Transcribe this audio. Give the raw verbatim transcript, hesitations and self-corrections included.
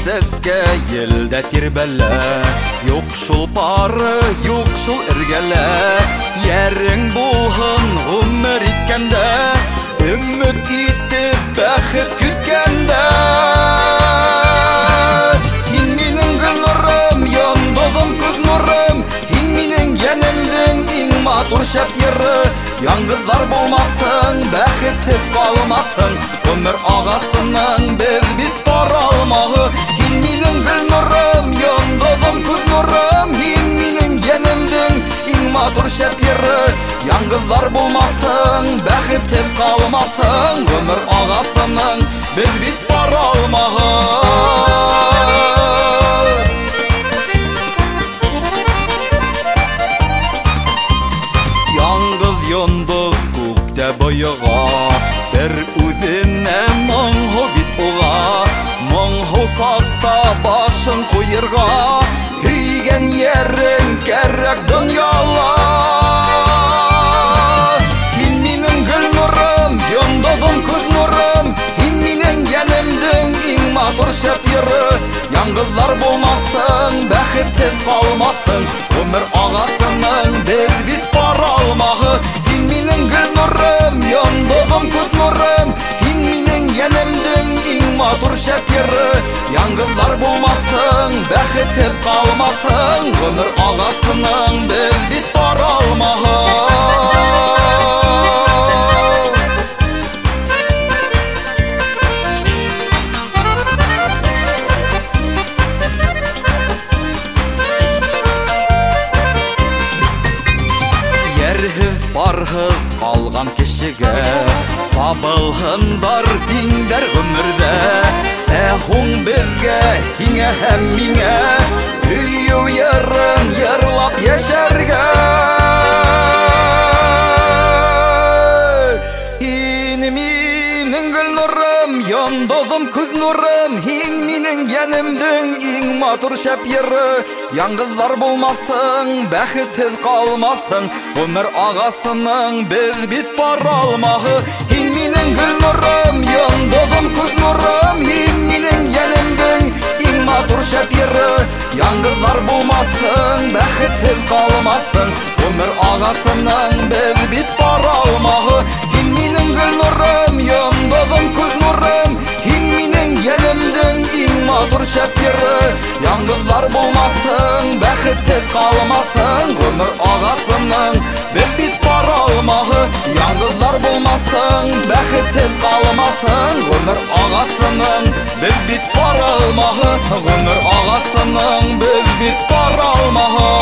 сәскә елдә тирбәлә. Юк шул пары, юк шул эргәлә. Ярең булһын гомер иткәндә, өмет итеп бәхет көткәндә. Һин минең гөл нурым, йондызым, күз нурым, һин минең янемдең иң матур шәп йыры. Яңгызлар булмасын, бәхетсез калмасын, гомер агасының без бит бара алмагы. Һин минең гөл нурым, йондызым, күз нурым, һин минең янемдең иң матур шәп йыры. Яңгызлар булмасын, бәхетсез калмасын, гомер агасының без бит бара алмагы. Йондыз күктә боега, бер үзенә моңһу бит уга. Моңһу сакта башын куерга, көйгән ярең кәрәк дөньяла. Һин минең гөл нурым, йондызым, күз нурым, һин минең янемдең иң матур шәп йыры. Яңгызлар булмасын, бәхетсез калмасын, гомер агасының без бит бара алмагы. Һин минең гөл нурым, йондызым, күз нурым, һин минең янемдең иң матур шәп йыры. Яңгызлар булмасын, бәхетсез калмасын, гомер агасының без бит бара алмагы. Барһыз калган кешегә табылһындар тиңдәр гомердә. Ә һуң безгә, һиңә һәм миңә өйү ярын ярлап яшәргә. Һин минең гөл нурым, йондызым, күз нурым, һин минең янемдең иң матур шәп йыры. Яңгызлар булмасын, бәхетсез калмасын, гомер агасының без бит бара алмагы. Һин минең гөл нурым, йондызым, күз нурым, һин минең янемдең иң матур шәп йыры. Яңгызлар булмасын, бәхетсез калмасын, гомер агасының без бит бара алмагы. Һин минең гөл нурым, йондызым, күз нурым, һин минең янемдең иң матур шәп йыры. Яңгызлар булмасын, бәхетсез калмасын, гомер агасының без бит бара алмагы. Яңгызлар булмасын, бәхетсез калмасын, гомер агасының без бит бара алмагы. Гомер агасының без бит бара алмагы.